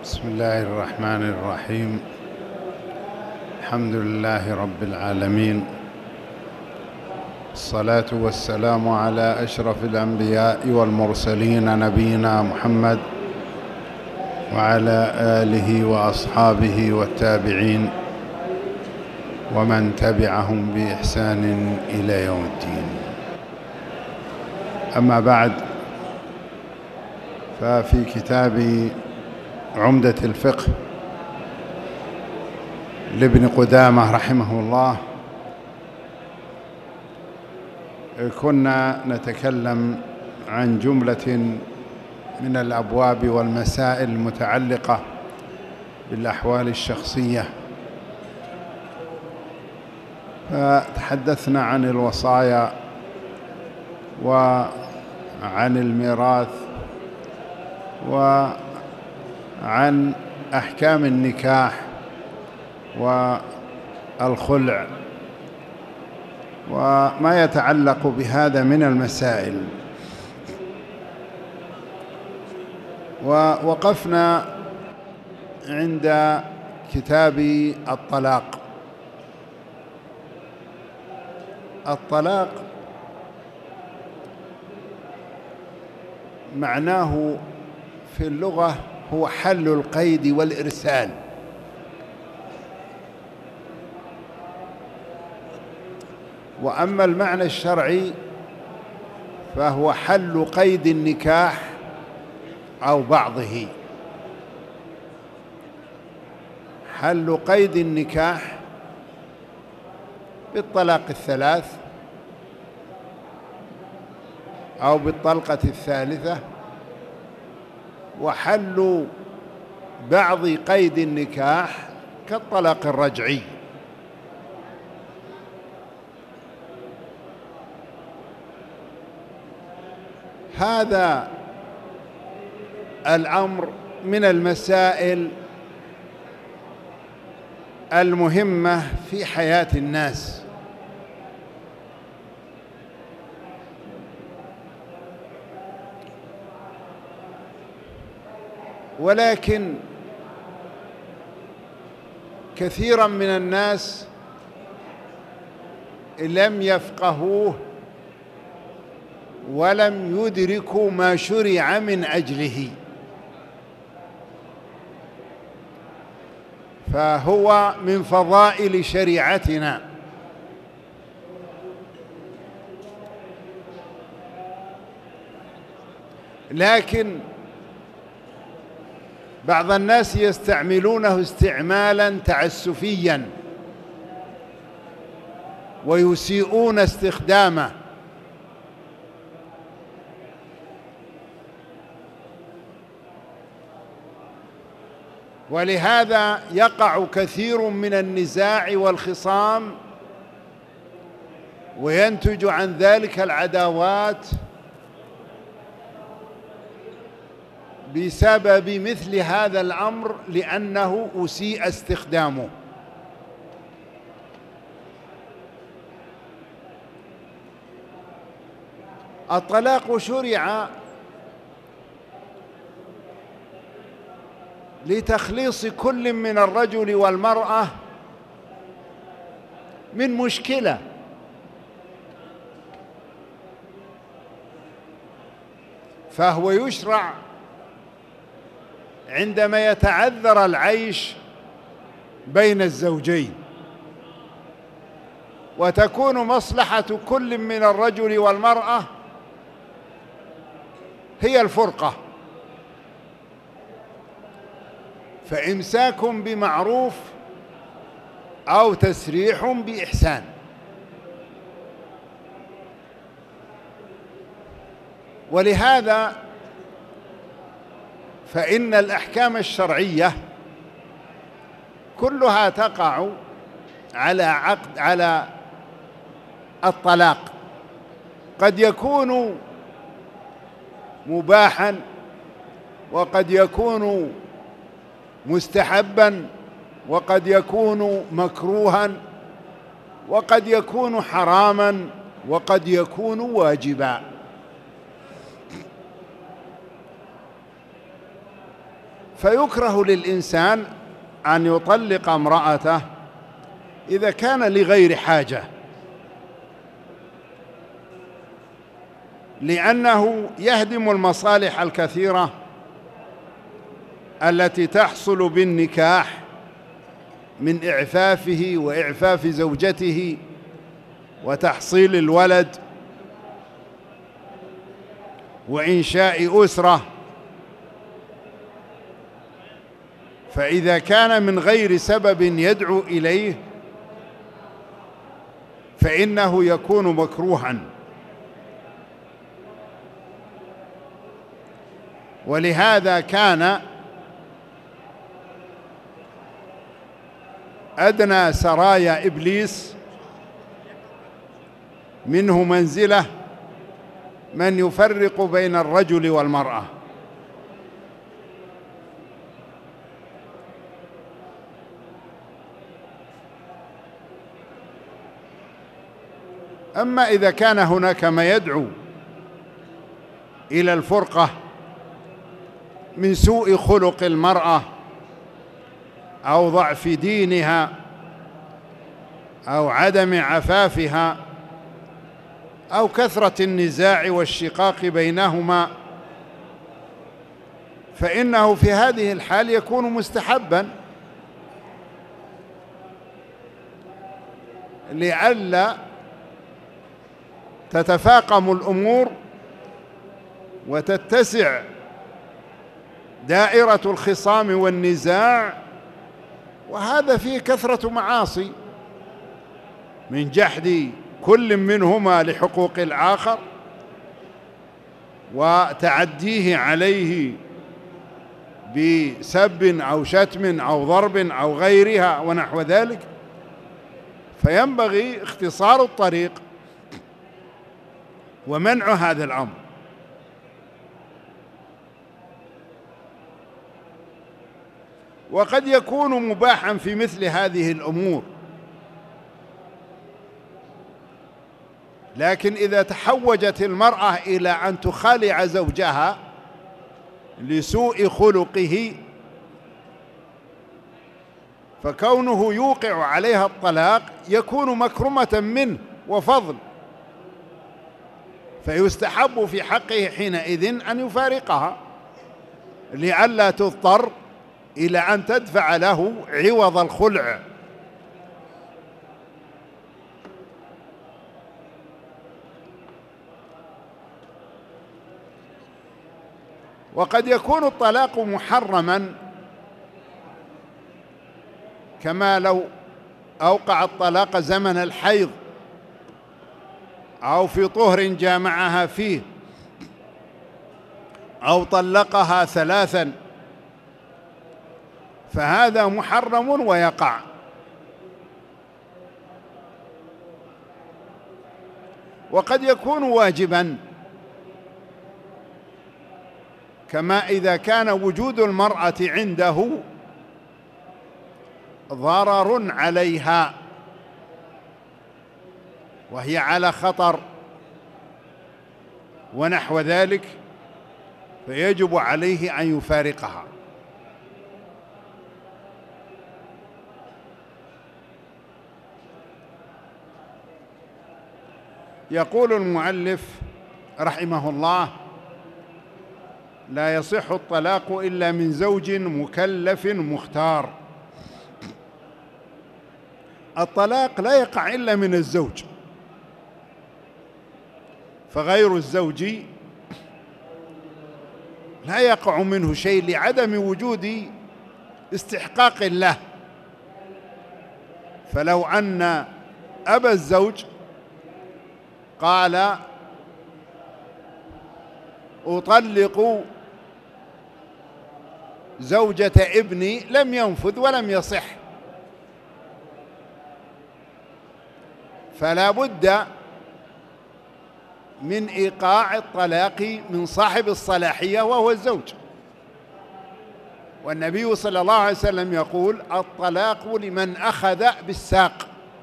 بسم الله الرحمن الرحيم. الحمد لله رب العالمين، الصلاة والسلام على أشرف الأنبياء والمرسلين نبينا محمد وعلى آله وأصحابه والتابعين ومن تبعهم بإحسان إلى يوم الدين. أما بعد، ففي كتاب عمدة الفقه لابن قدامة رحمه الله كنا نتكلم عن جملة من الأبواب والمسائل المتعلقة بالأحوال الشخصية، فتحدثنا عن الوصايا وعن الميراث وعن أحكام النكاح والخلع وما يتعلق بهذا من المسائل. ووقفنا عند كتاب الطلاق. الطلاق معناه في اللغة هو حل القيد والإرسال، وأما المعنى الشرعي فهو حل قيد النكاح أو بعضه. حل قيد النكاح بالطلاق الثلاث أو بالطلقة الثالثة، وحل بعض قيد النكاح كالطلاق الرجعي. هذا الأمر من المسائل المهمة في حياة الناس، ولكن كثيرا من الناس لم يفقهوه ولم يدركوا ما شرع من أجله، فهو من فضائل شريعتنا. لكن بعض الناس يستعملونه استعمالا تعسفيا ويسيئون استخدامه، ولهذا يقع كثير من النزاع والخصام وينتج عن ذلك العداوات بسبب مثل هذا الأمر، لأنه أسيء استخدامه. الطلاق شرع لتخليص كل من الرجل والمرأة من مشكلة، فهو يشرع عندما يتعذر العيش بين الزوجين، وتكون مصلحة كل من الرجل والمرأة هي الفرقة، فإمساك بمعروف أو تسريح بإحسان. ولهذا فإن الأحكام الشرعية كلها تقع على الطلاق، قد يكون مباحا وقد يكون مستحبا وقد يكون مكروها وقد يكون حراما وقد يكون واجبا. فيكره للإنسان أن يطلق امرأته إذا كان لغير حاجة، لأنه يهدم المصالح الكثيرة التي تحصل بالنكاح من إعفافه وإعفاف زوجته وتحصيل الولد وإنشاء أسرة. فإذا كان من غير سبب يدعو إليه فإنه يكون مكروها. ولهذا كان أدنى سرايا إبليس منه منزلة من يفرق بين الرجل والمرأة. أما إذا كان هناك ما يدعو إلى الفرقة من سوء خلق المرأة أو ضعف دينها أو عدم عفافها أو كثرة النزاع والشقاق بينهما، فإنه في هذه الحال يكون مستحبا لئلا تتفاقم الأمور وتتسع دائرة الخصام والنزاع، وهذا فيه كثرة معاصي من جحد كل منهما لحقوق الآخر وتعديه عليه بسب أو شتم أو ضرب أو غيرها ونحو ذلك. فينبغي اختصار الطريق ومنع هذا الأمر. وقد يكون مباحا في مثل هذه الأمور، لكن إذا تحوجت المرأة إلى أن تخالع زوجها لسوء خلقه فكونه يوقع عليها الطلاق يكون مكرمة منه وفضل، فيستحب في حقه حينئذ أن يفارقها لئلا تضطر إلى أن تدفع له عوض الخلع. وقد يكون الطلاق محرما، كما لو أوقع الطلاق زمن الحيض أو في طهر جامعها فيه أو طلقها ثلاثا، فهذا محرم ويقع. وقد يكون واجبا، كما إذا كان وجود المرأة عنده ضرر عليها وهي على خطر ونحو ذلك، فيجب عليه أن يفارقها. يقول المؤلف رحمه الله: لا يصح الطلاق إلا من زوج مكلف مختار. الطلاق لا يقع إلا من الزوج، فغير الزوج لا يقع منه شيء لعدم وجود استحقاق له. فلو أن أبا الزوج قال أطلق زوجة ابني لم ينفذ ولم يصح، فلا بد من إيقاع الطلاق من صاحب الصلاحية وهو الزوج. والنبي صلى الله عليه وسلم يقول: الطلاق لمن أخذ بالساق،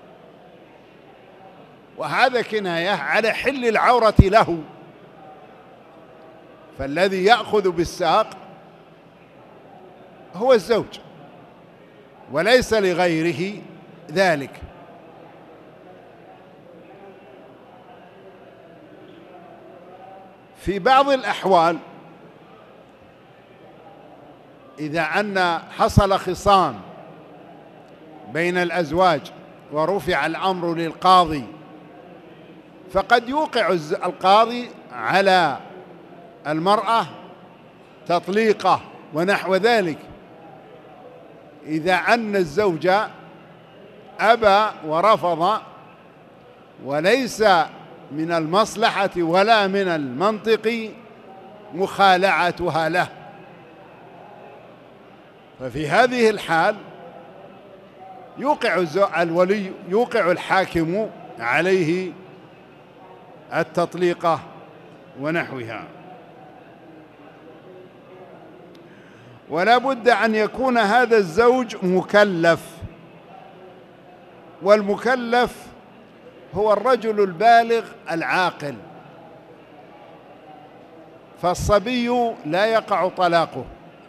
وهذا كناية على حل العورة له، فالذي يأخذ بالساق هو الزوج وليس لغيره ذلك. في بعض الأحوال إذا أن حصل خصام بين الأزواج ورفع الأمر للقاضي، فقد يوقع القاضي على المرأة تطليقه ونحو ذلك إذا أن الزوج أبى ورفض، وليس من المصلحة ولا من المنطق مخالعتها له. ففي هذه الحال يوقع الحاكم عليه التطليقة ونحوها. ولا بد أن يكون هذا الزوج مكلف، والمكلف هو الرجل البالغ العاقل، فالصبي لا يقع طلاقه،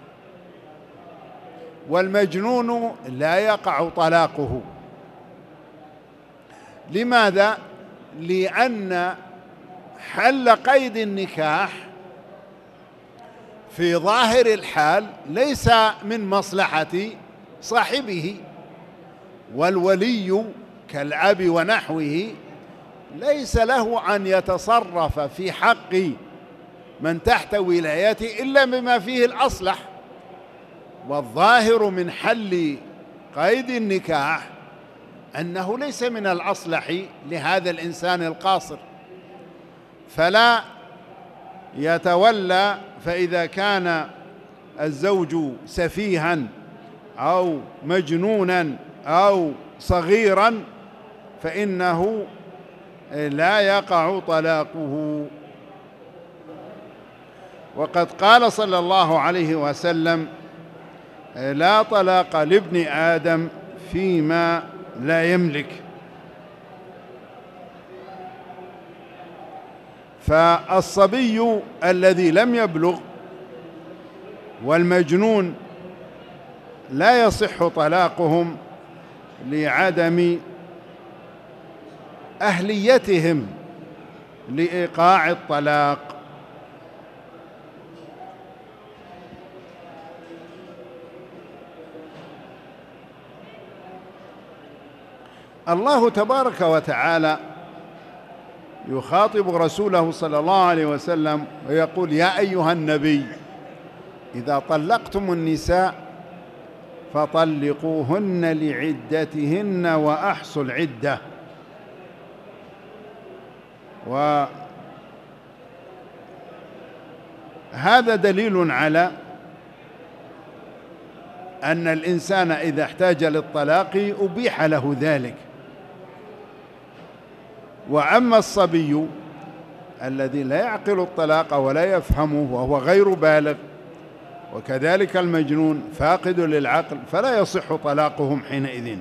والمجنون لا يقع طلاقه. لماذا؟ لأن حل قيد النكاح في ظاهر الحال ليس من مصلحة صاحبه، والولي كالأب ونحوه ليس له أن يتصرف في حق من تحت ولايته إلا بما فيه الأصلح. والظاهر من حل قيد النكاح أنه ليس من الأصلح لهذا الإنسان القاصر، فلا يتولى. فإذا كان الزوج سفيها أو مجنونا أو صغيرا فإنه لا يقع طلاقه. وقد قال صلى الله عليه وسلم: لا طلاق لابن آدم فيما لا يملك. فالصبي الذي لم يبلغ والمجنون لا يصح طلاقهم لعدم أهليتهم لإيقاع الطلاق. الله تبارك وتعالى يخاطب رسوله صلى الله عليه وسلم ويقول: يا أيها النبي إذا طلقتم النساء فطلقوهن لعدتهن وأحصوا العدة. وهذا دليل على أن الإنسان إذا احتاج للطلاق أبيح له ذلك. وأما الصبي الذي لا يعقل الطلاق ولا يفهمه وهو غير بالغ، وكذلك المجنون فاقد للعقل، فلا يصح طلاقهم حينئذ.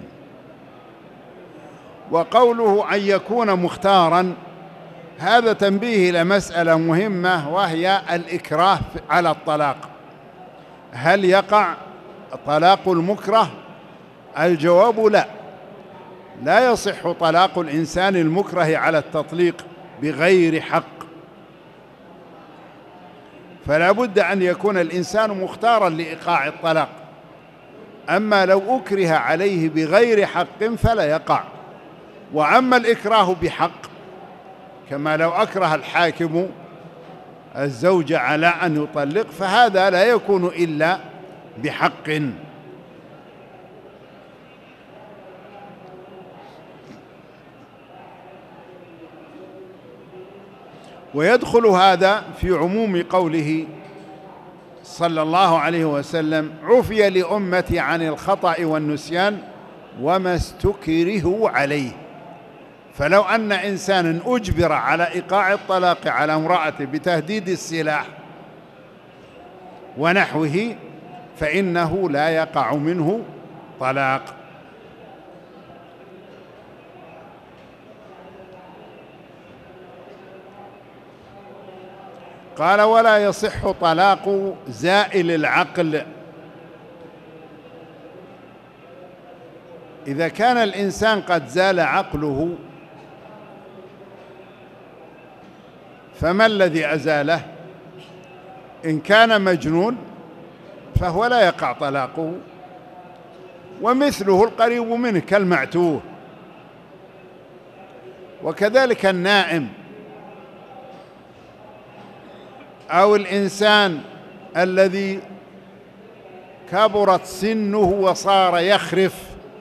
وقوله أن يكون مختارا هذا تنبيه إلى مسألة مهمة، وهي الإكراه على الطلاق. هل يقع طلاق المكره؟ الجواب لا، لا يصح طلاق الإنسان المكره على التطليق بغير حق، فلا بد أن يكون الإنسان مختارا لإيقاع الطلاق. أما لو أكره عليه بغير حق فلا يقع. وأما الإكراه بحق، كما لو أكره الحاكم الزوج على أن يطلق، فهذا لا يكون إلا بحق. ويدخل هذا في عموم قوله صلى الله عليه وسلم: عفي لأمتي عن الخطأ والنسيان وما استكرهوا عليه. فلو أن إنسانا أجبر على إيقاع الطلاق على امرأته بتهديد السلاح ونحوه فإنه لا يقع منه طلاق. قال: ولا يصح طلاق زائل العقل إذا كان الإنسان قد زال عقله فما الذي أزاله؟ إن كان مجنون فهو لا يقع طلاقه، ومثله القريب منه كالمعتوه. وكذلك النائم أو الإنسان الذي كبرت سنه وصار يخرف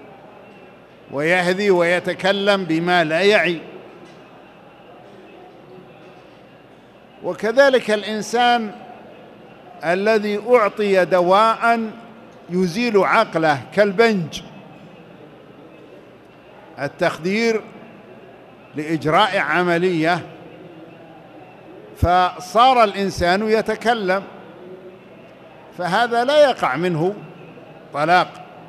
ويهذي ويتكلم بما لا يعي. وكذلك الإنسان الذي أعطي دواء يزيل عقله كالبنج، التخدير لإجراء عملية، فصار الإنسان يتكلم، فهذا لا يقع منه طلاق،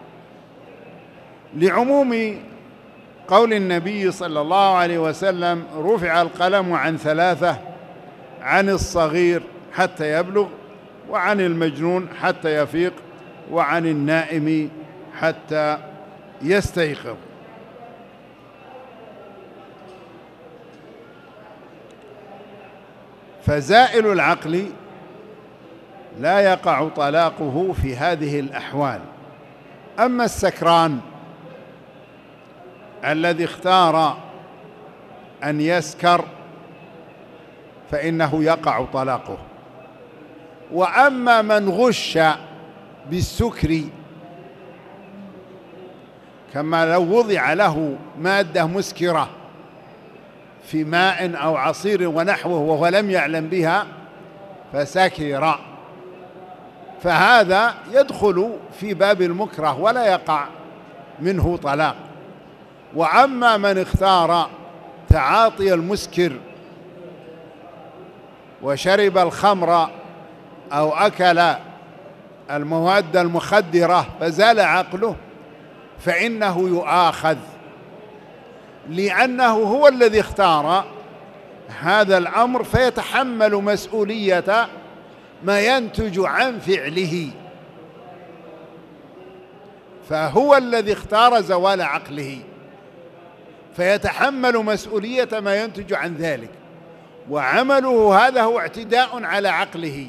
لعموم قول النبي صلى الله عليه وسلم: رفع القلم عن ثلاثة، عن الصغير حتى يبلغ، وعن المجنون حتى يفيق، وعن النائم حتى يستيقظ. فزائل العقل لا يقع طلاقه في هذه الأحوال. أما السكران الذي اختار أن يسكر فإنه يقع طلاقه. وأما من غش بالسكر، كما لو وضع له مادة مسكرة في ماء أو عصير ونحوه وهو لم يعلم بها فسكر، فهذا يدخل في باب المكره ولا يقع منه طلاق. وأما من اختار تعاطي المسكر وشرب الخمر أو أكل المواد المخدرة فزال عقله، فإنه يؤاخذ، لأنه هو الذي اختار هذا الأمر، فيتحمل مسؤولية ما ينتج عن فعله، فهو الذي اختار زوال عقله فيتحمل مسؤولية ما ينتج عن ذلك، وعمله هذا هو اعتداء على عقله.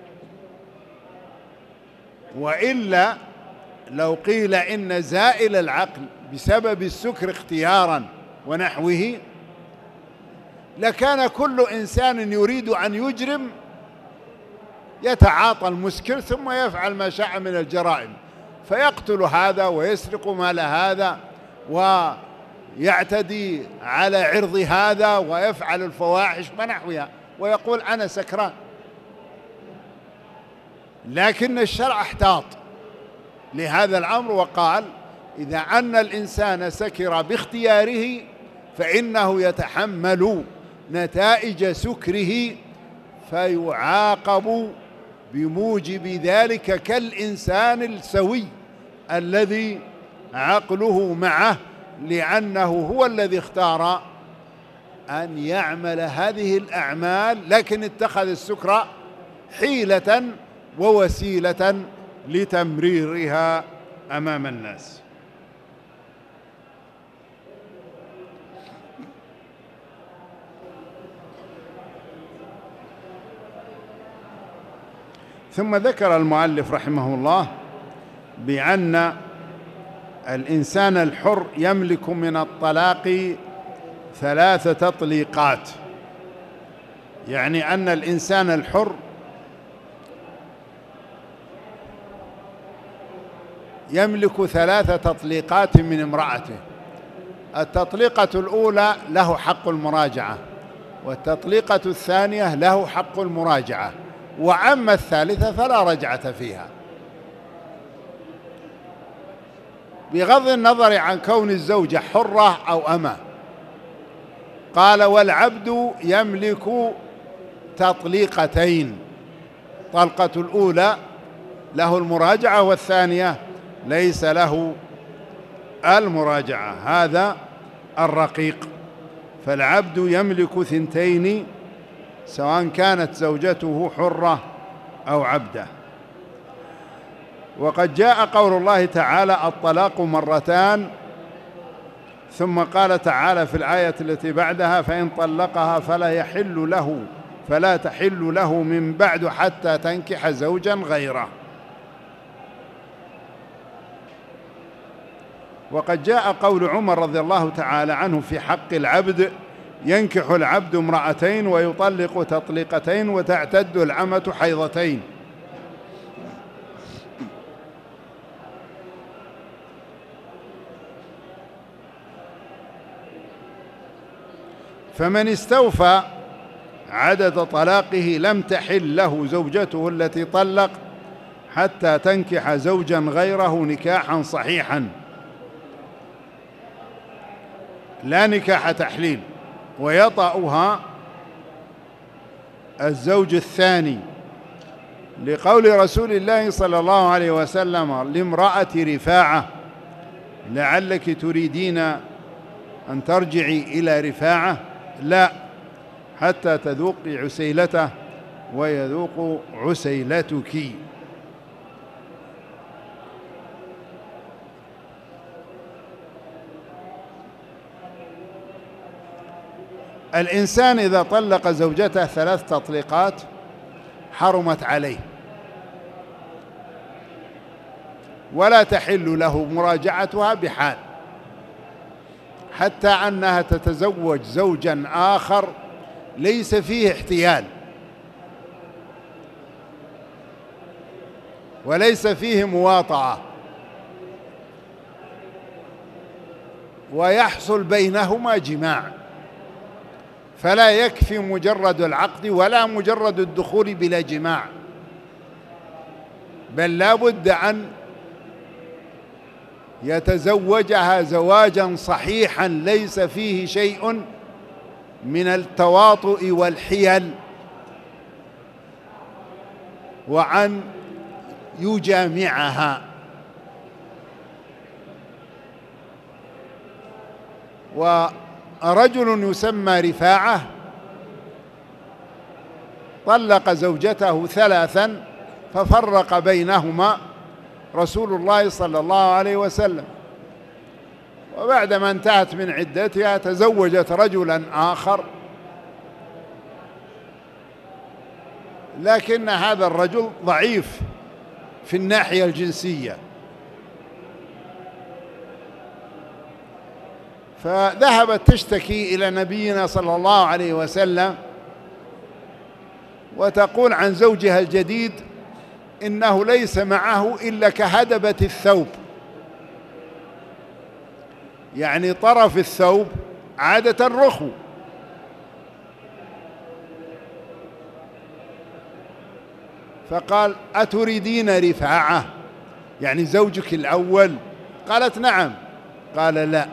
وإلا لو قيل إن زائل العقل بسبب السكر اختيارا ونحوه، لكان كل إنسان يريد أن يجرم يتعاطى المسكر ثم يفعل ما شاء من الجرائم، فيقتل هذا ويسرق مال هذا ويعتدي على عرض هذا ويفعل الفواحش ونحوها ويقول أنا سكران. لكن الشرع احتاط لهذا الأمر وقال: إذا أن الإنسان سكر باختياره فإنه يتحمل نتائج سكره فيعاقب بموجب ذلك كالإنسان السوي الذي عقله معه، لأنه هو الذي اختار أن يعمل هذه الأعمال، لكن اتخذ السكر حيلة ووسيلة لتمريرها أمام الناس. ثم ذكر المؤلف رحمه الله بأن الإنسان الحر يملك من الطلاق 3 تطليقات، يعني أن الإنسان الحر يملك 3 تطليقات من امرأته. التطليقة الأولى له حق المراجعة، والتطليقة الثانية له حق المراجعة، وأما الثالثة فلا رجعة فيها، بغض النظر عن كون الزوجة حرة أو أمة. قال: والعبد يملك تطليقتين، طلقة الأولى له المراجعة والثانية ليس له المراجعة، هذا الرقيق. فالعبد يملك 2 سواء كانت زوجته حرة أو عبدة. وقد جاء قول الله تعالى: الطلاق مرتان ثم قال تعالى في الآية التي بعدها: فإن طلقها فلا تحل له من بعد حتى تنكح زوجا غيره. وقد جاء قول عمر رضي الله تعالى عنه في حق العبد: ينكح العبد امرأتين ويطلق تطليقتين وتعتد العمة حيضتين. فمن استوفى عدد طلاقه لم تحل له زوجته التي طلق حتى تنكح زوجا غيره نكاحا صحيحا، لا نكاح تحليل، ويطأها الزوج الثاني، لقول رسول الله صلى الله عليه وسلم لامرأة رفاعة: لعلك تريدين أن ترجعي إلى رفاعة؟ لا، حتى تذوقي عسيلته ويذوق عسيلتك. الإنسان إذا طلق زوجته 3 تطليقات حرمت عليه، ولا تحل له مراجعتها بحال، حتى أنها تتزوج زوجا آخر ليس فيه احتيال وليس فيه مواطأة، ويحصل بينهما جماع، فلا يكفي مجرد العقد ولا مجرد الدخول بلا جماع، بل لا بد أن يتزوجها زواجا صحيحا ليس فيه شيء من التواطؤ والحيل، وأن يجامعها. ورجل يسمى رفاعة طلق زوجته 3 ففرق بينهما رسول الله صلى الله عليه وسلم، وبعدما انتهت من عدتها تزوجت رجلا آخر، لكن هذا الرجل ضعيف في الناحية الجنسية، فذهبت تشتكي إلى نبينا صلى الله عليه وسلم وتقول عن زوجها الجديد إنه ليس معه إلا كهدبة الثوب، يعني طرف الثوب عادة رخو، فقال: أتريدين رفاعة يعني زوجك الأول؟ قالت: نعم. قال: لا،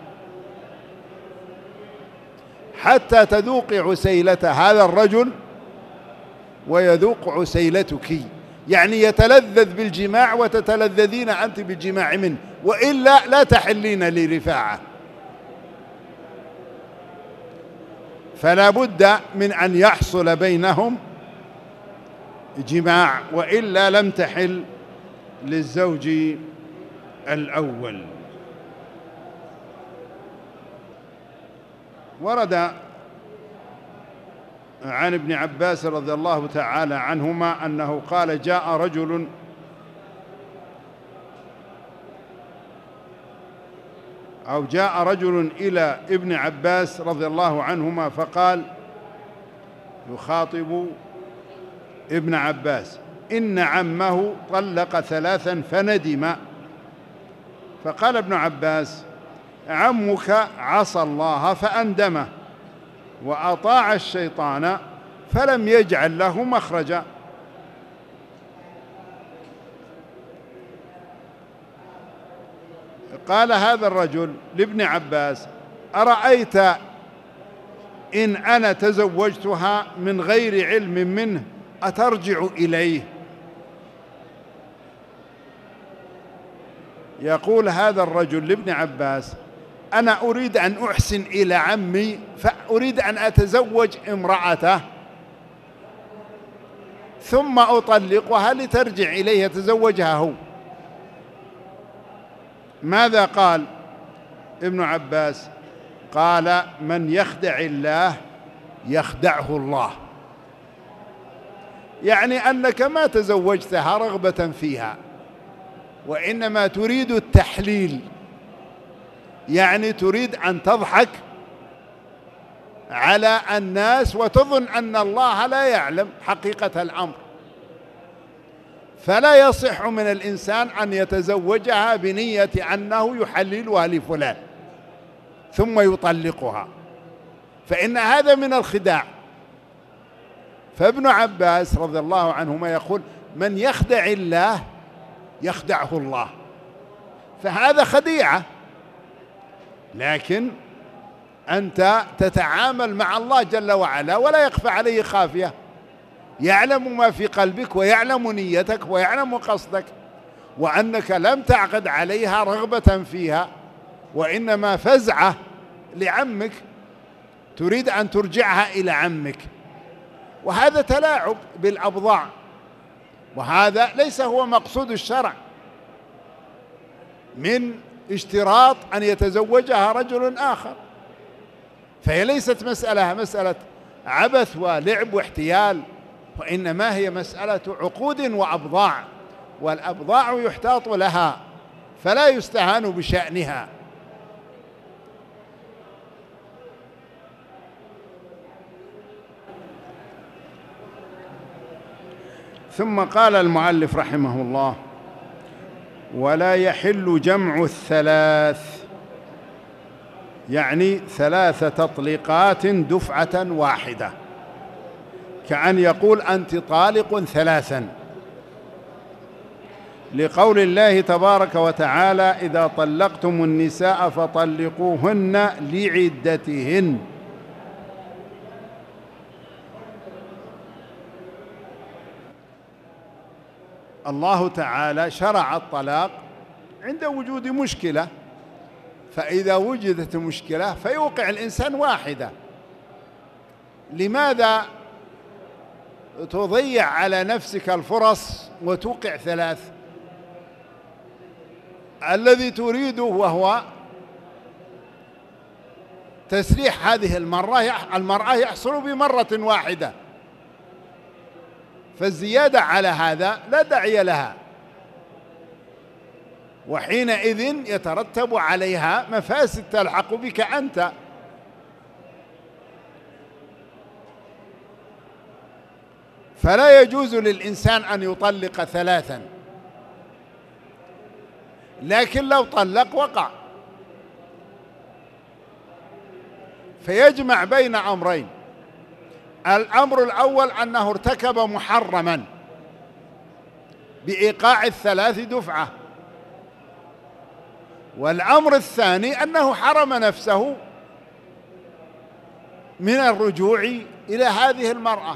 حتى تذوقي عسيلة هذا الرجل ويذوق عسيلتك، يعني يتلذذ بالجماع وتتلذذين أنت بالجماع منه، وإلا لا تحلين لرفاعة. فلا بد من أن يحصل بينهم جماع، وإلا لم تحل للزوج الأول. ورد عن ابن عباس رضي الله تعالى عنهما أنه قال: جاء رجل إلى ابن عباس رضي الله عنهما فقال يخاطب ابن عباس: إن عمه طلق 3 فندم. فقال ابن عباس: عمك عصى الله فأندمه وأطاع الشيطان فلم يجعل له مخرجا. قال هذا الرجل لابن عباس: أرأيت إن أنا تزوجتها من غير علم منه أترجع إليه؟ يقول هذا الرجل لابن عباس: أنا أريد أن أحسن إلى عمي، فأريد أن أتزوج امرأته ثم أطلقها لترجع إليه يتزوجها هو. ماذا قال؟ ابن عباس قال: من يخدع الله يخدعه الله. يعني أنك ما تزوجتها رغبة فيها، وإنما تريد التحليل، يعني تريد أن تضحك على الناس وتظن أن الله لا يعلم حقيقة الأمر. فلا يصح من الإنسان أن يتزوجها بنية أنه يحللها لفلان ثم يطلقها، فإن هذا من الخداع. فابن عباس رضي الله عنهما يقول: من يخدع الله يخدعه الله. فهذا خديعة، لكن أنت تتعامل مع الله جل وعلا ولا يخفى عليه خافية، يعلم ما في قلبك ويعلم نيتك ويعلم قصدك، وأنك لم تعقد عليها رغبة فيها، وإنما فزعة لعمك تريد أن ترجعها إلى عمك. وهذا تلاعب بالأبضاع، وهذا ليس هو مقصود الشرع من اشتراط أن يتزوجها رجل آخر. فهي ليست مسألة عبث ولعب واحتيال، وإنما هي مسألة عقود وأبضاع، والأبضاع يحتاط لها فلا يستهان بشأنها. ثم قال المؤلف رحمه الله: ولا يحل جمع الثلاث، يعني 3 تطليقات دفعة واحدة، كأن يقول: أنت طالق 3، لقول الله تبارك وتعالى: إذا طلقتم النساء فطلقوهن لعدتهن. الله تعالى شرع الطلاق عند وجود مشكلة، فإذا وجدت مشكلة فيوقع الإنسان واحدة. لماذا تضيع على نفسك الفرص وتوقع 3؟ الذي تريده وهو تسريح هذه المرأة يحصل بمرة واحدة، فالزيادة على هذا لا داعي لها، وحينئذ يترتب عليها مفاسد تلحق بك أنت. فلا يجوز للإنسان أن يطلق 3، لكن لو طلق وقع. فيجمع بين أمرين: الأمر الأول أنه ارتكب محرما بإيقاع 3 دفعة، والأمر الثاني أنه حرم نفسه من الرجوع إلى هذه المرأة،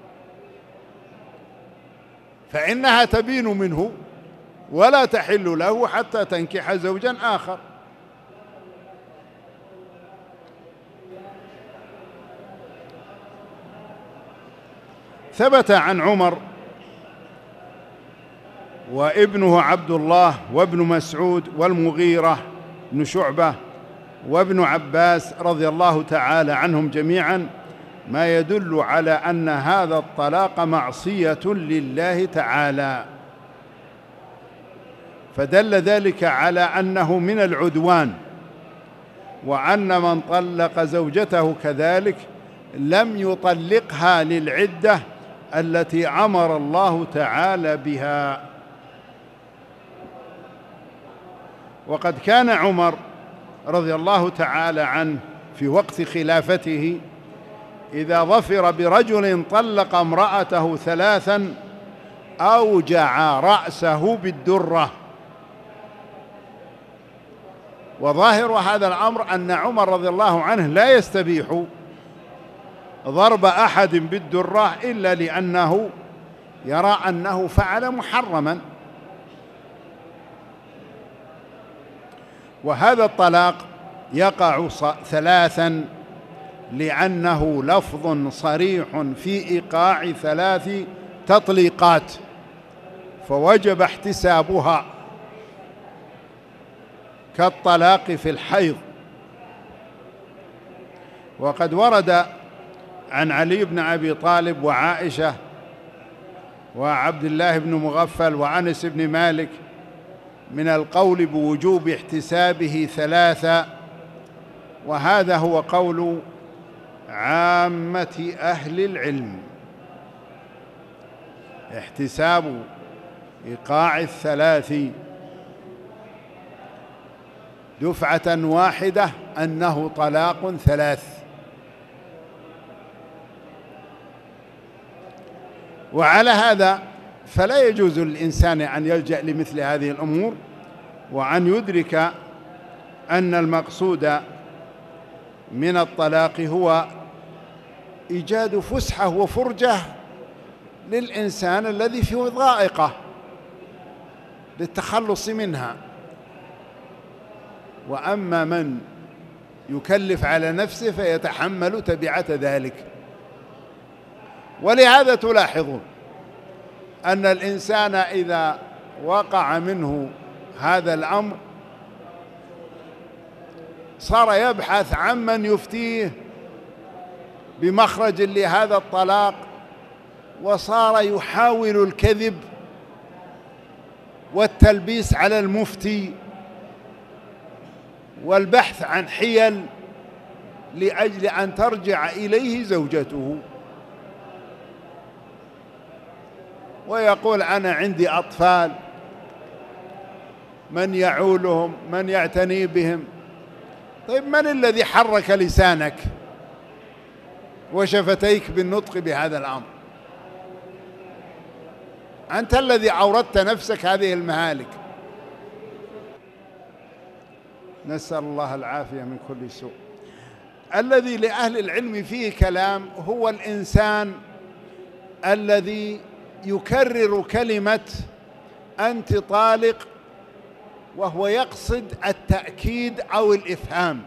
فإنها تبين منه ولا تحل له حتى تنكح زوجا آخر. ثبت عن عمر وابنه عبد الله وابن مسعود والمغيرة بن شعبة وابن عباس رضي الله تعالى عنهم جميعا ما يدل على أن هذا الطلاق معصية لله تعالى، فدل ذلك على أنه من العدوان، وأن من طلق زوجته كذلك لم يطلقها للعدة التي أمر الله تعالى بها. وقد كان عمر رضي الله تعالى عنه في وقت خلافته إذا ظفر برجل طلق امرأته 3 أوجع رأسه بالدرة. وظاهر هذا الأمر أن عمر رضي الله عنه لا يستبيح ضرب أحد بالدرة إلا لأنه يرى أنه فعل محرما. وهذا الطلاق يقع 3 لأنه لفظ صريح في إيقاع 3 تطليقات، فوجب احتسابها، كالطلاق في الحيض وقد ورد عن علي بن أبي طالب وعائشة وعبد الله بن مغفل وأنس بن مالك من القول بوجوب احتسابه ثلاثة، وهذا هو قول عامة أهل العلم، احتساب إيقاع الثلاث دفعة واحدة أنه طلاق ثلاث. وعلى هذا فلا يجوز للإنسان أن يلجأ لمثل هذه الأمور، وأن يدرك أن المقصود من الطلاق هو إيجاد فسحة وفرجة للإنسان الذي فيه ضائقة للتخلص منها. وأما من يكلف على نفسه فيتحمل تبعة ذلك. ولهذا تلاحظون أن الإنسان إذا وقع منه هذا الأمر صار يبحث عمن يفتيه بمخرج لهذا الطلاق، وصار يحاول الكذب والتلبيس على المفتي والبحث عن حيل لأجل أن ترجع إليه زوجته، ويقول أنا عندي أطفال، من يعولهم، من يعتني بهم. طيب من الذي حرك لسانك وشفتيك بالنطق بهذا الأمر؟ أنت الذي أوردت نفسك هذه المهالك. نسأل الله العافية من كل سوء. الذي لأهل العلم فيه كلام هو الإنسان الذي يكرر كلمة أنت طالق وهو يقصد التأكيد أو الإفهام.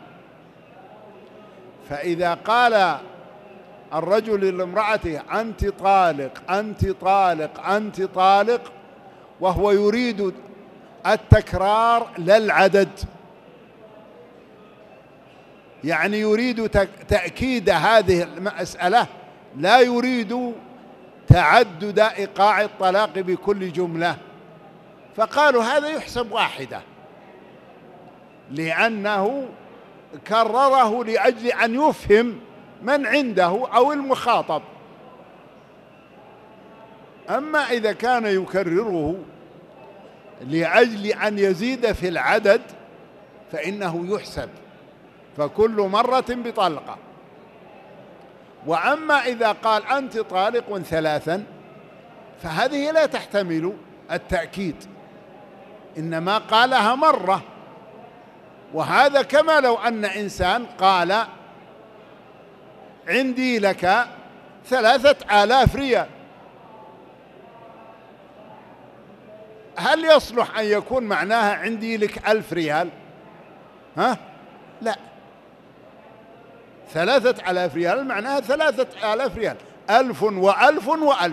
فإذا قال الرجل لامرأته أنت طالق أنت طالق أنت طالق وهو يريد التكرار لا العدد، يعني يريد تأكيد هذه المسألة، لا يريد تعدد إيقاع الطلاق بكل جملة، فقالوا هذا يحسب واحدة لأنه كرره لأجل أن يفهم من عنده أو المخاطب. أما إذا كان يكرره لأجل أن يزيد في العدد فإنه يحسب، فكل مرة بطلقة. وأما إذا قال أنت طالق ثلاثا فهذه لا تحتمل التأكيد، إنما قالها مرة، وهذا كما لو أن إنسان قال عندي لك 3000 ريال، هل يصلح أن يكون معناها عندي لك 1000 ريال؟ لا، 3000 ريال معناها 3000 ريال، 1000 و1000 و1000.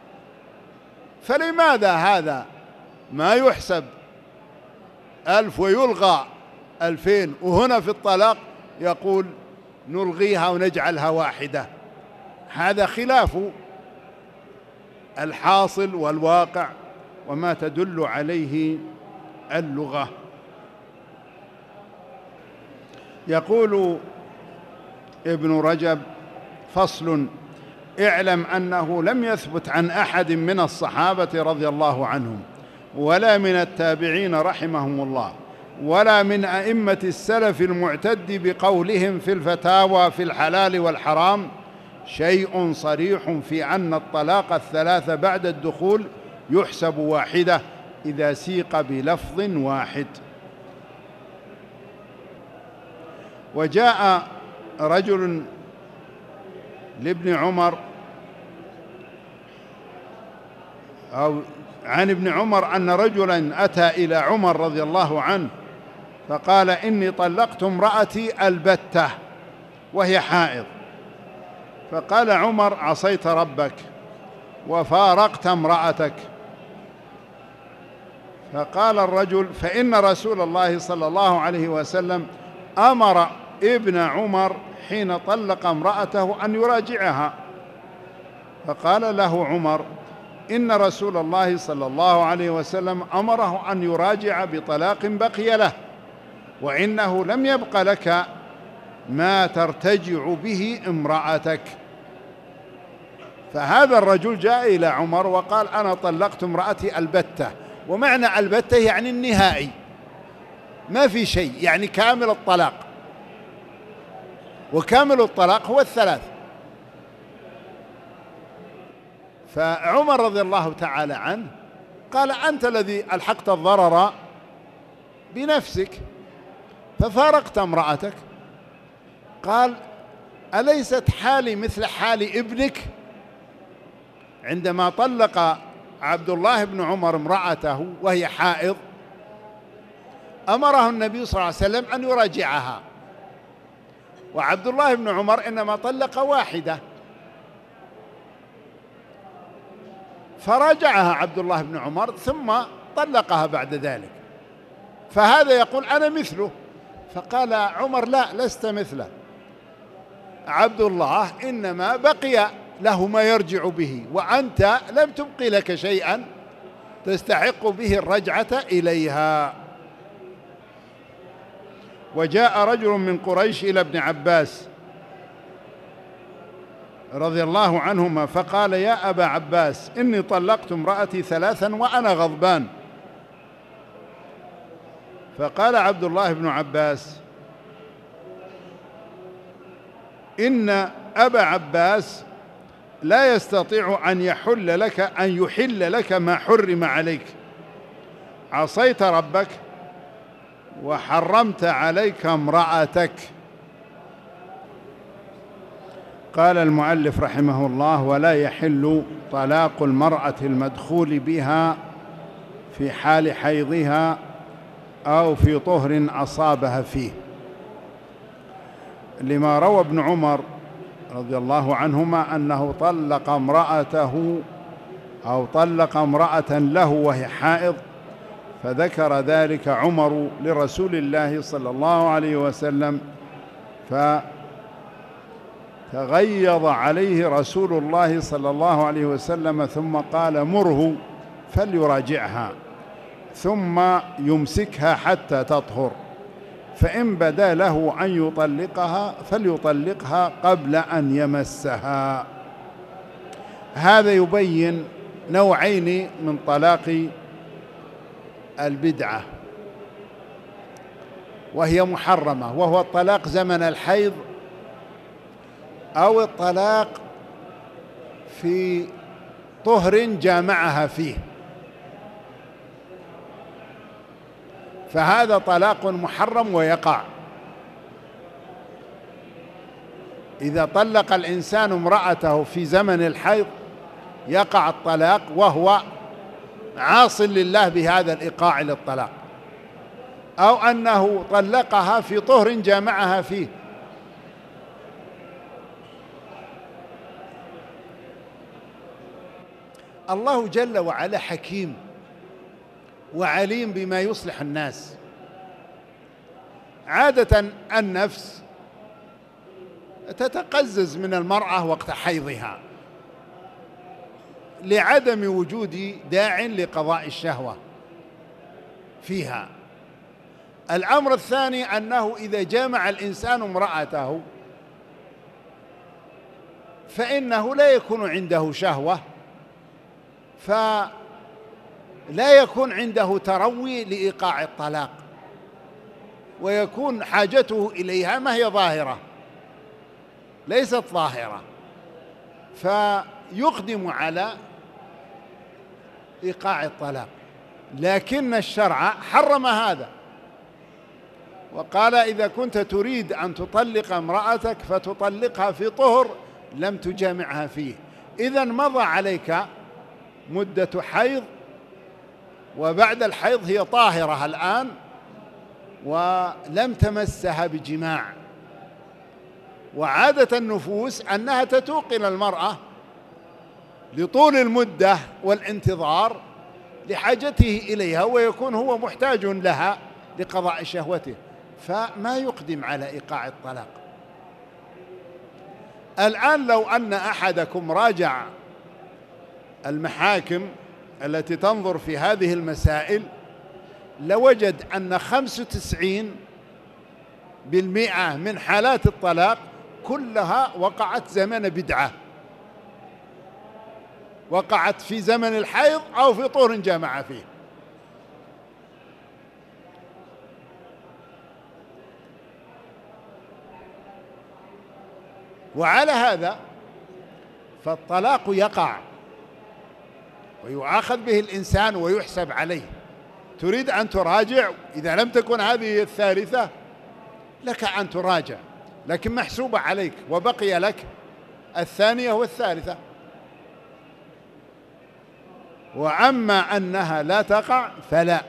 فلماذا هذا ما يحسب 1000 ويلغى 2000، وهنا في الطلاق يقول نلغيها ونجعلها واحدة؟ هذا خلاف الحاصل والواقع وما تدل عليه اللغة. يقول ابن رجب: فصل: اعلم أنه لم يثبت عن أحد من الصحابة رضي الله عنهم ولا من التابعين رحمهم الله ولا من أئمة السلف المعتد بقولهم في الفتاوى في الحلال والحرام شيء صريح في أن الطلاق الثلاث بعد الدخول يحسب واحدة إذا سيق بلفظ واحد. وجاء رجل لابن عمر أو عن ابن عمر أن رجلا أتى إلى عمر رضي الله عنه فقال: إني طلقت امرأتي البتة وهي حائض. فقال عمر: عصيت ربك وفارقت امرأتك. فقال الرجل: فإن رسول الله صلى الله عليه وسلم أمر ابن عمر حين طلق امرأته أن يراجعها، فقال له عمر: إن رسول الله صلى الله عليه وسلم أمره أن يراجع بطلاق بقي له، وإنه لم يبق لك ما ترتجع به امرأتك. فهذا الرجل جاء إلى عمر وقال: أنا طلقت امرأتي البتة. ومعنى البتة يعني النهائي، ما في شيء، يعني كامل الطلاق، وكامل الطلاق هو الثلاث. فعمر رضي الله تعالى عنه قال: أنت الذي ألحقت الضرر بنفسك ففارقت امرأتك. قال: أليست حالي مثل حال ابنك؟ عندما طلق عبد الله بن عمر امرأته وهي حائض أمره النبي صلى الله عليه وسلم أن يراجعها، وعبد الله بن عمر إنما طلق واحدة، فراجعها عبد الله بن عمر ثم طلقها بعد ذلك. فهذا يقول: أنا مثله. فقال عمر: لا، لست مثله، عبد الله إنما بقي له ما يرجع به، وأنت لم تبقي لك شيئا تستحق به الرجعة إليها. وجاء رجل من قريش إلى ابن عباس رضي الله عنهما فقال: يا أبا عباس، إني طلقت امرأتي 3 وأنا غضبان. فقال عبد الله بن عباس: إن أبا عباس لا يستطيع أن يحل لك ما حرم عليك، عصيت ربك وحرمت عليك امرأتك. قال المؤلف رحمه الله: ولا يحل طلاق المرأة المدخول بها في حال حيضها أو في طهر أصابها فيه، لما روى ابن عمر رضي الله عنهما أنه طلق امرأته أو طلق امرأة له وهي حائض، فذكر ذلك عمر لرسول الله صلى الله عليه وسلم، فتغيظ عليه رسول الله صلى الله عليه وسلم ثم قال: مره فليراجعها ثم يمسكها حتى تطهر، فإن بدا له أن يطلقها فليطلقها قبل أن يمسها. هذا يبين نوعين من طلاق البدعة وهي محرمة، وهو الطلاق زمن الحيض أو الطلاق في طهر جامعها فيه، فهذا طلاق محرم ويقع. إذا طلق الإنسان امرأته في زمن الحيض يقع الطلاق وهو عاص لله بهذا الإيقاع للطلاق، أو أنه طلقها في طهر جامعها فيه. الله جل وعلا حكيم وعليم بما يصلح الناس. عادة النفس تتقزز من المرأة وقت حيضها لعدم وجود داع لقضاء الشهوة فيها. الأمر الثاني أنه إذا جامع الإنسان امرأته فإنه لا يكون عنده شهوة، فلا يكون عنده تروي لإيقاع الطلاق، ويكون حاجته إليها ما هي ظاهرة، ليست ظاهرة، فيقدم على إيقاع الطلاق. لكن الشرع حرم هذا وقال: إذا كنت تريد أن تطلق امرأتك فتطلقها في طهر لم تجامعها فيه. إذن مضى عليك مدة حيض، وبعد الحيض هي طاهرة الآن ولم تمسها بجماع. وعادة النفوس أنها تتوق إلى المرأة لطول المدة والانتظار لحاجته إليها، ويكون هو محتاج لها لقضاء شهوته، فما يقدم على إيقاع الطلاق. الآن لو أن أحدكم راجع المحاكم التي تنظر في هذه المسائل لوجد أن 95% من حالات الطلاق كلها وقعت زمن بدعة، وقعت في زمن الحيض أو في طهر جامع فيه. وعلى هذا فالطلاق يقع ويؤاخذ به الإنسان ويحسب عليه. تريد أن تراجع، إذا لم تكن هذه الثالثة لك أن تراجع، لكن محسوبة عليك وبقي لك الثانية والثالثة. وأما أنها لا تقع فلا،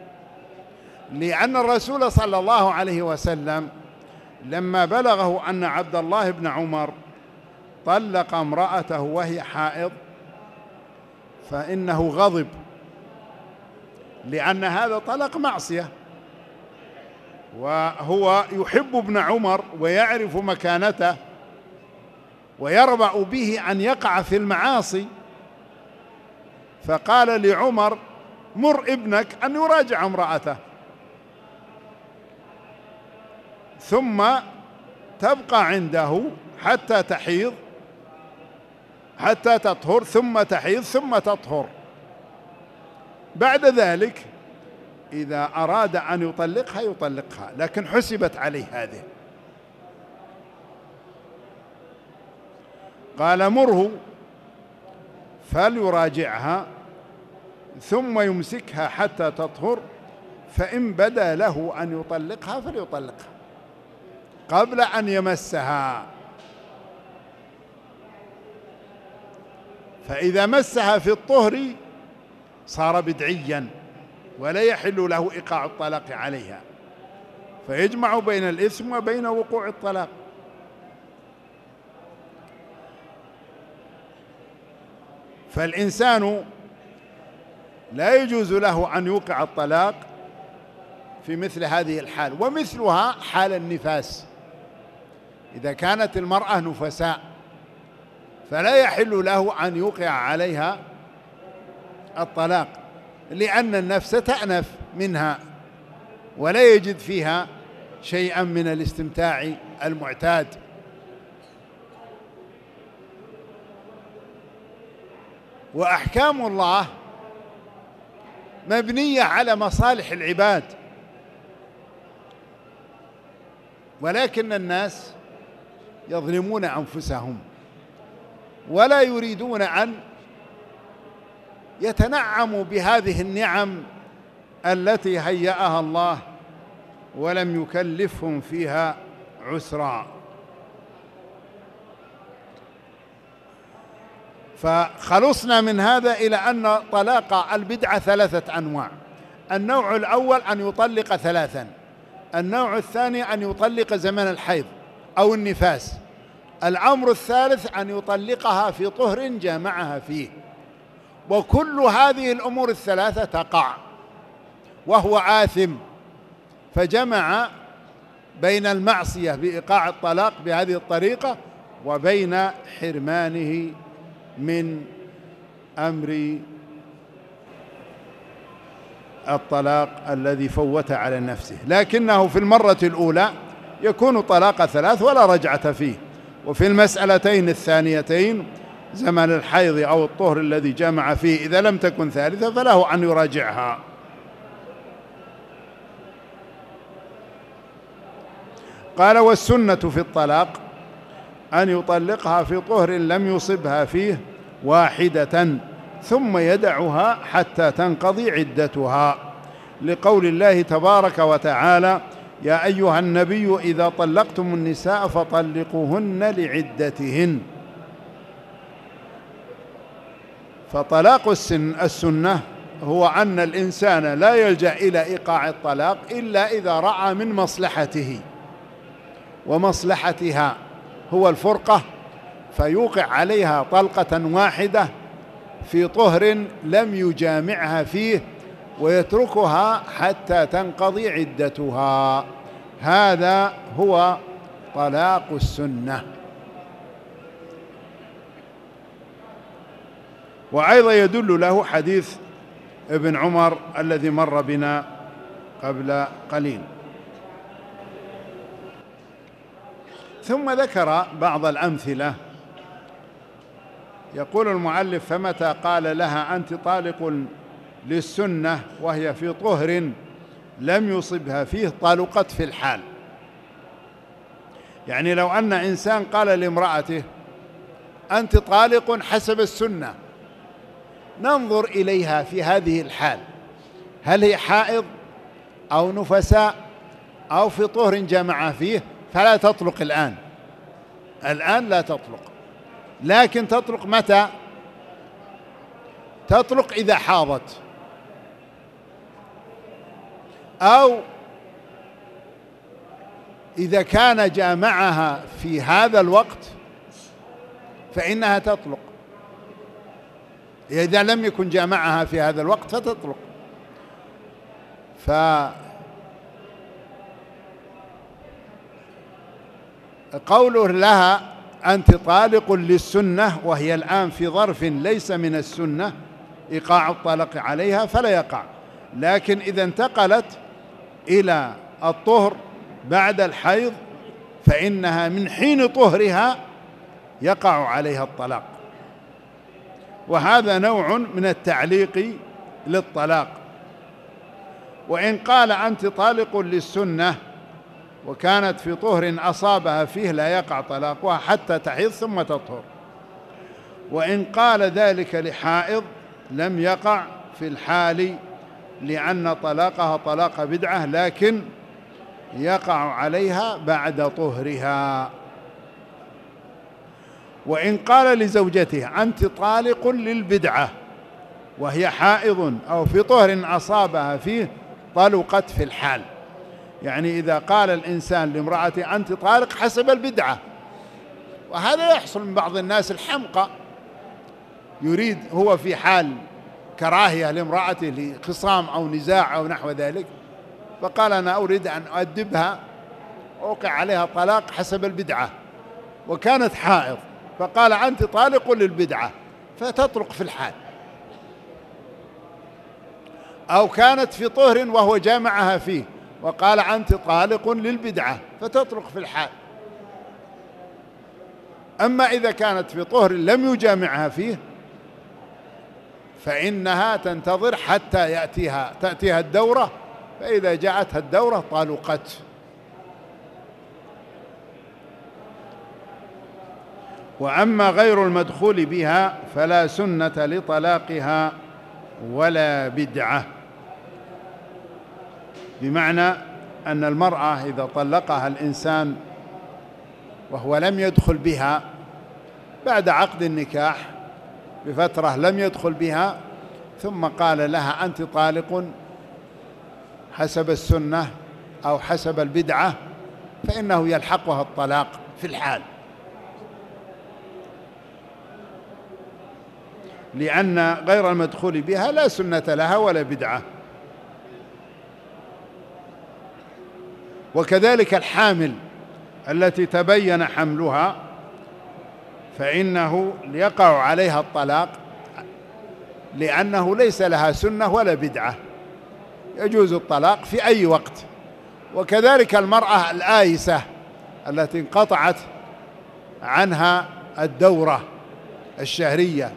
لأن الرسول صلى الله عليه وسلم لما بلغه أن عبد الله بن عمر طلق امرأته وهي حائض فإنه غضب، لأن هذا طلاق معصية، وهو يحب ابن عمر ويعرف مكانته ويربأ به أن يقع في المعاصي، فقال لعمر: مر ابنك أن يراجع امرأته ثم تبقى عنده حتى تحيض، حتى تطهر، ثم تحيض ثم تطهر. بعد ذلك إذا أراد أن يطلقها يطلقها، لكن حسبت عليه هذه. قال: مره فليراجعها ثم يمسكها حتى تطهر، فإن بدا له أن يطلقها فليطلقها قبل أن يمسها، فإذا مسها في الطهر صار بدعيا ولا يحل له إيقاع الطلاق عليها، فيجمع بين الإثم وبين وقوع الطلاق. فالإنسان لا يجوز له أن يوقع الطلاق في مثل هذه الحال، ومثلها حال النفاس. إذا كانت المرأة نفساء فلا يحل له أن يوقع عليها الطلاق، لأن النفس تأنف منها ولا يجد فيها شيئا من الاستمتاع المعتاد. وأحكام الله مبنية على مصالح العباد، ولكن الناس يظلمون أنفسهم ولا يريدون أن يتنعموا بهذه النعم التي هيأها الله ولم يكلفهم فيها عسرا. فخلصنا من هذا إلى أن طلاق البدعة 3 أنواع: النوع الأول أن يطلق 3، النوع الثاني أن يطلق زمن الحيض أو النفاس، الأمر الثالث أن يطلقها في طهر جامعها فيه. وكل هذه الأمور الثلاثة تقع وهو آثم، فجمع بين المعصية بإيقاع الطلاق بهذه الطريقة وبين حرمانه من أمر الطلاق الذي فوت على نفسه. لكنه في المرة الأولى يكون طلاق 3 ولا رجعة فيه، وفي المسألتين الثانيتين زمن الحيض أو الطهر الذي جمع فيه إذا لم تكن ثالثة فله أن يراجعها. قال: والسنة في الطلاق أن يطلقها في طهر لم يصبها فيه واحدة ثم يدعها حتى تنقضي عدتها، لقول الله تبارك وتعالى: يا أيها النبي إذا طلقتم النساء فطلقوهن لعدتهن. فطلاق السنة هو أن الإنسان لا يلجأ إلى إيقاع الطلاق إلا إذا رأى من مصلحته ومصلحتها هو الفرقة، فيوقع عليها طلقة واحدة في طهر لم يجامعها فيه ويتركها حتى تنقضي عدتها. هذا هو طلاق السنة. وأيضا يدل له حديث ابن عمر الذي مر بنا قبل قليل. ثم ذكر بعض الأمثلة. يقول المؤلف: فمتى قال لها أنت طالق للسنة وهي في طهر لم يصبها فيه طلقت في الحال. يعني لو أن إنسان قال لامرأته أنت طالق حسب السنة، ننظر إليها في هذه الحال، هل هي حائض أو نفساء أو في طهر جمع فيه، فلا تطلق الآن لا تطلق، لكن تطلق متى؟ تطلق إذا حاضت، أو إذا كان جامعها في هذا الوقت فإنها تطلق. إذا لم يكن جامعها في هذا الوقت فتطلق. فقوله لها أنت طالق للسنة وهي الآن في ظرف ليس من السنة إيقاع الطلاق عليها فلا يقع، لكن إذا انتقلت إلى الطهر بعد الحيض فإنها من حين طهرها يقع عليها الطلاق. وهذا نوع من التعليق للطلاق. وإن قال أنت طالق للسنة وكانت في طهر أصابها فيه لا يقع طلاقها حتى تحيض ثم تطهر. وإن قال ذلك لحائض لم يقع في الحال، لأن طلاقها طلاق بدعة، لكن يقع عليها بعد طهرها. وإن قال لزوجته أنت طالق للبدعة وهي حائض أو في طهر أصابها فيه طلقت في الحال. يعني إذا قال الإنسان لامرأته أنت طالق حسب البدعة، وهذا يحصل من بعض الناس الحمقى، يريد هو في حال كراهية لامرأته لخصام أو نزاع أو نحو ذلك، فقال أنا أريد أن أؤدبها أوقع عليها طلاق حسب البدعة، وكانت حائض، فقال أنت طالق للبدعة فتطلق في الحال. أو كانت في طهر وهو جامعها فيه وقال أنت طالق للبدعة فتطلق في الحال. أما إذا كانت في طهر لم يجامعها فيه فإنها تنتظر حتى تأتيها الدورة، فإذا جاءتها الدورة طلقت. وأما غير المدخول بها فلا سنة لطلاقها ولا بدعة، بمعنى أن المرأة إذا طلقها الإنسان وهو لم يدخل بها بعد عقد النكاح بفترة لم يدخل بها، ثم قال لها أنت طالق حسب السنة أو حسب البدعة، فإنه يلحقها الطلاق في الحال، لأن غير المدخول بها لا سنة لها ولا بدعة. وكذلك الحامل التي تبين حملها فإنه يقع عليها الطلاق، لأنه ليس لها سنة ولا بدعة، يجوز الطلاق في أي وقت. وكذلك المرأة الآيسة التي انقطعت عنها الدورة الشهرية،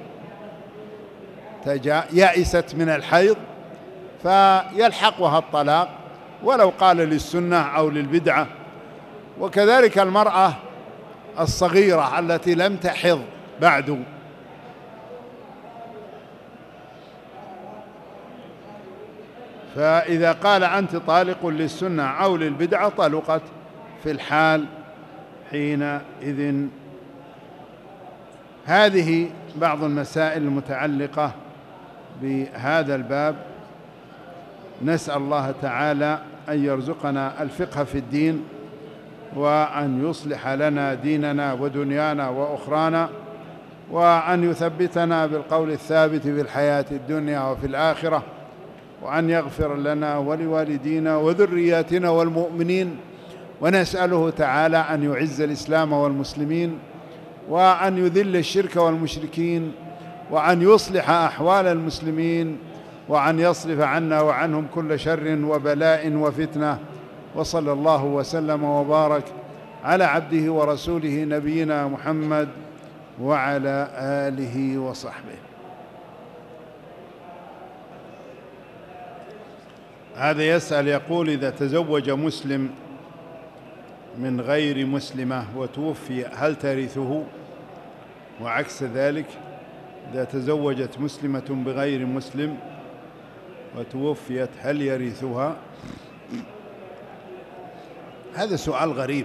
يأست من الحيض، فيلحقها الطلاق ولو قال للسنة أو للبدعة. وكذلك المرأة الصغيرة التي لم تحض بعد، فإذا قال أنت طالق للسنة أو للبدعة طلقت في الحال حينئذ. هذه بعض المسائل المتعلقة بهذا الباب. نسأل الله تعالى أن يرزقنا الفقه في الدين، وأن يصلح لنا ديننا ودنيانا وأخرانا، وأن يثبتنا بالقول الثابت في الحياة الدنيا وفي الآخرة، وأن يغفر لنا ولوالدينا وذرياتنا والمؤمنين. ونسأله تعالى أن يعز الإسلام والمسلمين، وأن يذل الشرك والمشركين، وأن يصلح أحوال المسلمين، وأن يصرف عنا وعنهم كل شر وبلاء وفتنة. وصلى الله وسلم وبارك على عبده ورسوله نبينا محمد وعلى آله وصحبه. هذا يسأل يقول: إذا تزوج مسلم من غير مسلمة وتوفي هل ترثه؟ وعكس ذلك إذا تزوجت مسلمة بغير مسلم وتوفيت هل يرثها؟ هذا سؤال غريب.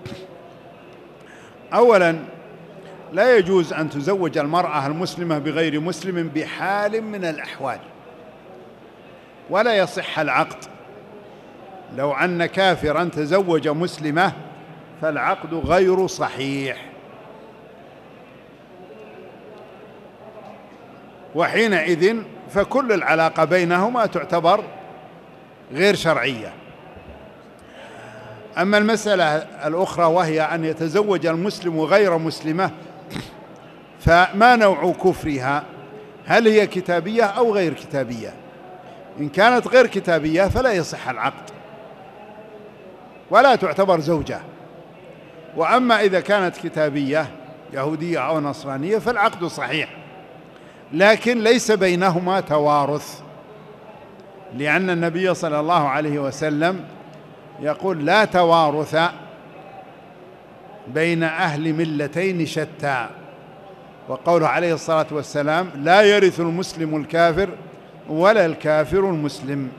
أولا، لا يجوز أن تزوج المرأة المسلمة بغير مسلم بحال من الأحوال، ولا يصح العقد. لو أن كافرا تزوج مسلمة فالعقد غير صحيح، وحينئذ فكل العلاقة بينهما تعتبر غير شرعية. أما المسألة الأخرى وهي أن يتزوج المسلم غير مسلمة، فما نوع كفرها؟ هل هي كتابية أو غير كتابية؟ إن كانت غير كتابية فلا يصح العقد ولا تعتبر زوجة. وأما إذا كانت كتابية يهودية أو نصرانية فالعقد صحيح، لكن ليس بينهما توارث، لأن النبي صلى الله عليه وسلم يقول: لا توارث بين أهل ملتين شتى. وقوله عليه الصلاة والسلام: لا يرث المسلم الكافر ولا الكافر المسلم.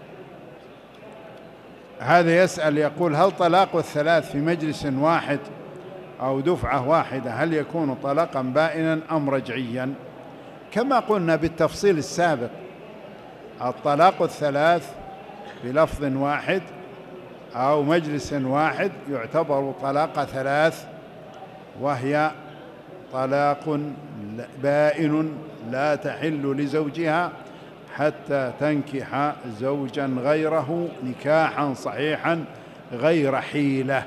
هذا يسأل يقول: هل طلاق الثلاث في مجلس واحد أو دفعة واحدة هل يكون طلاقا بائنا أم رجعيا؟ كما قلنا بالتفصيل السابق، الطلاق الثلاث بلفظ واحد أو مجلس واحد يعتبر طلاق ثلاث، وهي طلاق بائن لا تحل لزوجها حتى تنكح زوجا غيره نكاحا صحيحا غير حيلة.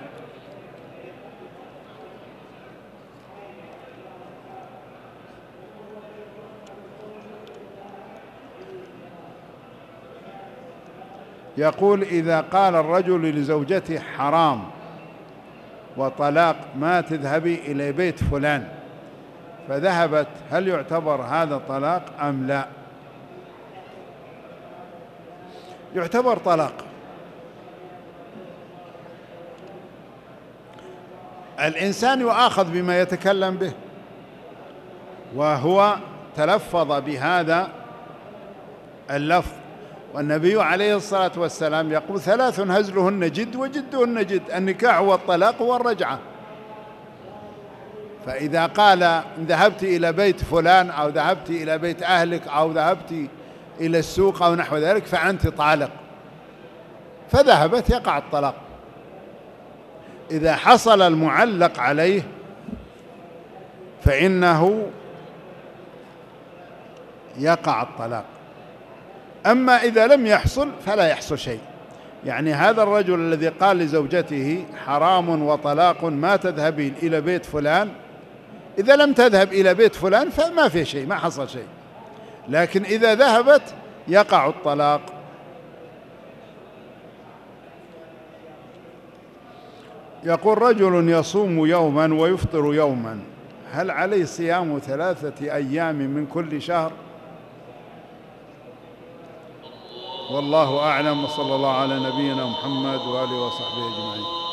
يقول: إذا قال الرجل لزوجته حرام وطلاق، ما تذهبي إلى بيت فلان، فذهبت، هل يعتبر هذا طلاق أم لا؟ يعتبر طلاق. الإنسان يؤاخذ بما يتكلم به، وهو تلفظ بهذا اللفظ، والنبي عليه الصلاة والسلام يقول: ثلاث هزلهن جد وجدهن جد، النكاح والطلاق والرجعة. فإذا قال: ذهبت إلى بيت فلان أو ذهبت إلى بيت أهلك أو ذهبت إلى السوق أو نحو ذلك فأنت طالق، فذهبت، يقع الطلاق. إذا حصل المعلق عليه فإنه يقع الطلاق. أما إذا لم يحصل فلا يحصل شيء. يعني هذا الرجل الذي قال لزوجته حرام وطلاق ما تذهبين إلى بيت فلان، إذا لم تذهب إلى بيت فلان فما في شيء، ما حصل شيء. لكن إذا ذهبت يقع الطلاق. يقول: رجل يصوم يوما ويفطر يوما، هل عليه صيام 3 أيام من كل شهر؟ والله أعلم، وصلى الله على نبينا محمد وآله وصحبه أجمعين.